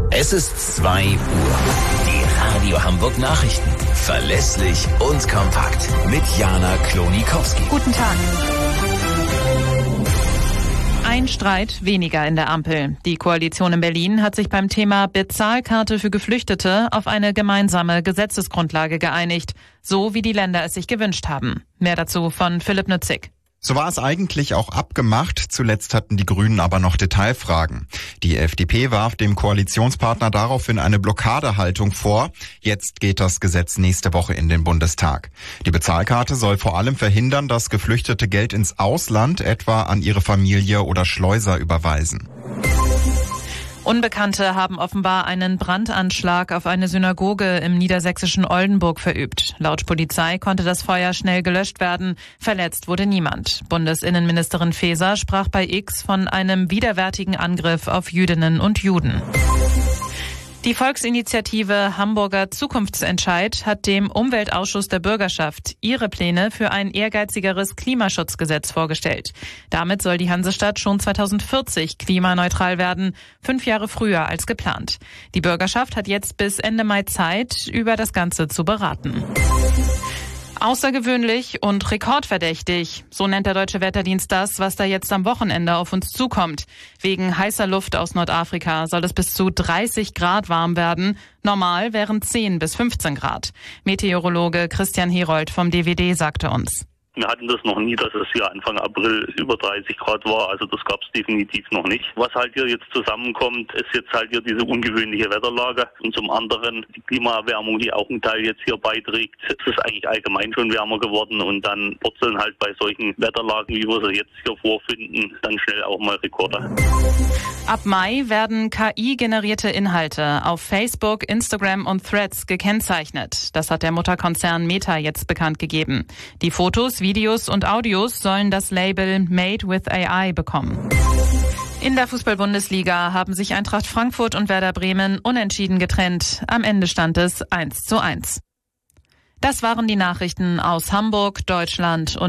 Es ist 2 Uhr. Die Radio Hamburg Nachrichten. Verlässlich und kompakt. Mit Jana Klonikowski. Guten Tag. Ein Streit weniger in der Ampel. Die Koalition in Berlin hat sich beim Thema Bezahlkarte für Geflüchtete auf eine gemeinsame Gesetzesgrundlage geeinigt, so wie die Länder es sich gewünscht haben. Mehr dazu von Philipp Nützig. So war es eigentlich auch abgemacht. Zuletzt hatten die Grünen aber noch Detailfragen. Die FDP warf dem Koalitionspartner daraufhin eine Blockadehaltung vor. Jetzt geht das Gesetz nächste Woche in den Bundestag. Die Bezahlkarte soll vor allem verhindern, dass Geflüchtete Geld ins Ausland, etwa an ihre Familie oder Schleuser, überweisen. Unbekannte haben offenbar einen Brandanschlag auf eine Synagoge im niedersächsischen Oldenburg verübt. Laut Polizei konnte das Feuer schnell gelöscht werden. Verletzt wurde niemand. Bundesinnenministerin Faeser sprach bei X von einem widerwärtigen Angriff auf Jüdinnen und Juden. Die Volksinitiative Hamburger Zukunftsentscheid hat dem Umweltausschuss der Bürgerschaft ihre Pläne für ein ehrgeizigeres Klimaschutzgesetz vorgestellt. Damit soll die Hansestadt schon 2040 klimaneutral werden, 5 Jahre früher als geplant. Die Bürgerschaft hat jetzt bis Ende Mai Zeit, über das Ganze zu beraten. Außergewöhnlich und rekordverdächtig, so nennt der Deutsche Wetterdienst das, was da jetzt am Wochenende auf uns zukommt. Wegen heißer Luft aus Nordafrika soll es bis zu 30 Grad warm werden. Normal wären 10 bis 15 Grad. Meteorologe Christian Herold vom DWD sagte uns: Wir hatten das noch nie, dass es hier Anfang April über 30 Grad war. Also das gab es definitiv noch nicht. Was halt hier jetzt zusammenkommt, ist jetzt halt hier diese ungewöhnliche Wetterlage. Und zum anderen die Klimaerwärmung, die auch einen Teil jetzt hier beiträgt. Es ist eigentlich allgemein schon wärmer geworden. Und dann purzeln halt bei solchen Wetterlagen, wie wir sie jetzt hier vorfinden, dann schnell auch mal Rekorde. Ab Mai werden KI-generierte Inhalte auf Facebook, Instagram und Threads gekennzeichnet. Das hat der Mutterkonzern Meta jetzt bekannt gegeben. Die Fotos, Videos und Audios sollen das Label Made with AI bekommen. In der Fußball-Bundesliga haben sich Eintracht Frankfurt und Werder Bremen unentschieden getrennt. Am Ende stand es 1:1. Das waren die Nachrichten aus Hamburg, Deutschland und